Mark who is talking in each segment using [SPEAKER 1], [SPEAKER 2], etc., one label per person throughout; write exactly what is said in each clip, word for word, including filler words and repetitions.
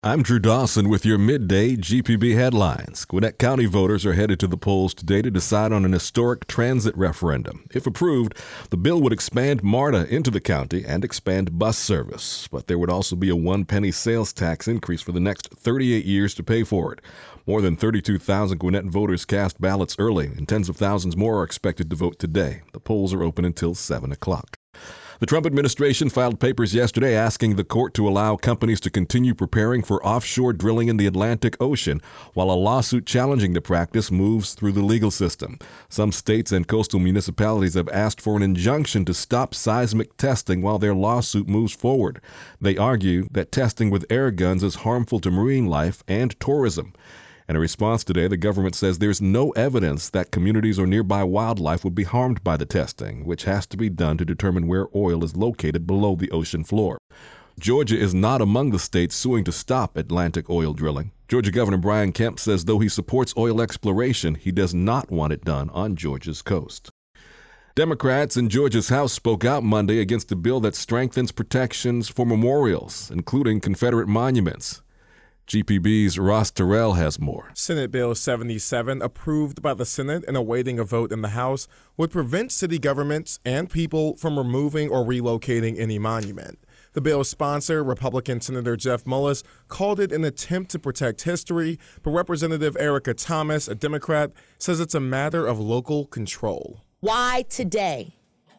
[SPEAKER 1] I'm Drew Dawson with your midday G P B headlines. Gwinnett County voters are headed to the polls today to decide on an historic transit referendum. If approved, the bill would expand MARTA into the county and expand bus service. But there would also be a one-penny sales tax increase for the next thirty-eight years to pay for it. More than thirty-two thousand Gwinnett voters cast ballots early, and tens of thousands more are expected to vote today. The polls are open until seven o'clock. The Trump administration filed papers yesterday asking the court to allow companies to continue preparing for offshore drilling in the Atlantic Ocean while a lawsuit challenging the practice moves through the legal system. Some states and coastal municipalities have asked for an injunction to stop seismic testing while their lawsuit moves forward. They argue that testing with air guns is harmful to marine life and tourism. In a response today, the government says there's no evidence that communities or nearby wildlife would be harmed by the testing, which has to be done to determine where oil is located below the ocean floor. Georgia is not among the states suing to stop Atlantic oil drilling. Georgia Governor Brian Kemp says though he supports oil exploration, he does not want it done on Georgia's coast. Democrats in Georgia's House spoke out Monday against a bill that strengthens protections for memorials, including Confederate monuments. G P B's Ross Terrell has more.
[SPEAKER 2] Senate Bill seventy-seven, approved by the Senate and awaiting a vote in the House, would prevent city governments and people from removing or relocating any monument. The bill's sponsor, Republican Senator Jeff Mullis, called it an attempt to protect history, but Representative Erica Thomas, a Democrat, says it's a matter of local control.
[SPEAKER 3] Why today?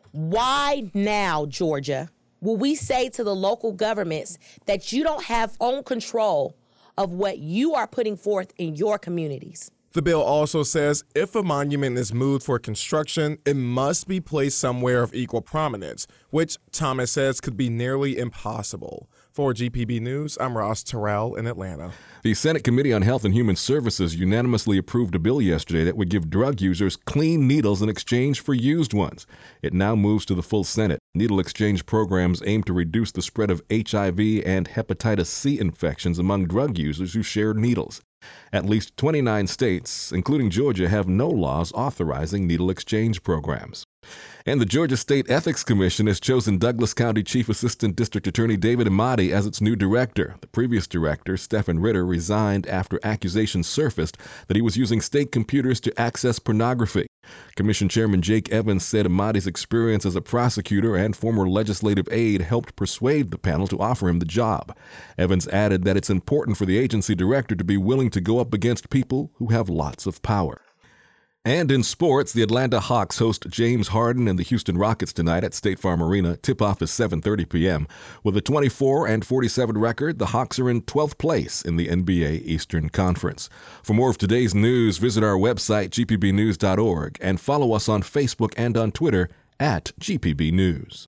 [SPEAKER 3] Why now, Georgia, will we say to the local governments that you don't have own control of what you are putting forth in your communities?
[SPEAKER 2] The bill also says if a monument is moved for construction, it must be placed somewhere of equal prominence, which Thomas says could be nearly impossible. For G P B News, I'm Ross Terrell in Atlanta.
[SPEAKER 1] The Senate Committee on Health and Human Services unanimously approved a bill yesterday that would give drug users clean needles in exchange for used ones. It now moves to the full Senate. Needle exchange programs aim to reduce the spread of H I V and hepatitis C infections among drug users who share needles. At least twenty-nine states, including Georgia, have no laws authorizing needle exchange programs. And the Georgia State Ethics Commission has chosen Douglas County Chief Assistant District Attorney David Amati as its new director. The previous director, Stephen Ritter, resigned after accusations surfaced that he was using state computers to access pornography. Commission Chairman Jake Evans said Amati's experience as a prosecutor and former legislative aide helped persuade the panel to offer him the job. Evans added that it's important for the agency director to be willing to go up against people who have lots of power. And in sports, the Atlanta Hawks host James Harden and the Houston Rockets tonight at State Farm Arena. Tip-off is seven thirty p.m. With a twenty-four and forty-seven record, the Hawks are in twelfth place in the N B A Eastern Conference. For more of today's news, visit our website, g p b news dot org, and follow us on Facebook and on Twitter at G P B News.